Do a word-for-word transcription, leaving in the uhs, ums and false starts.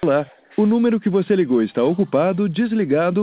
Olá, o número que você ligou está ocupado, desligado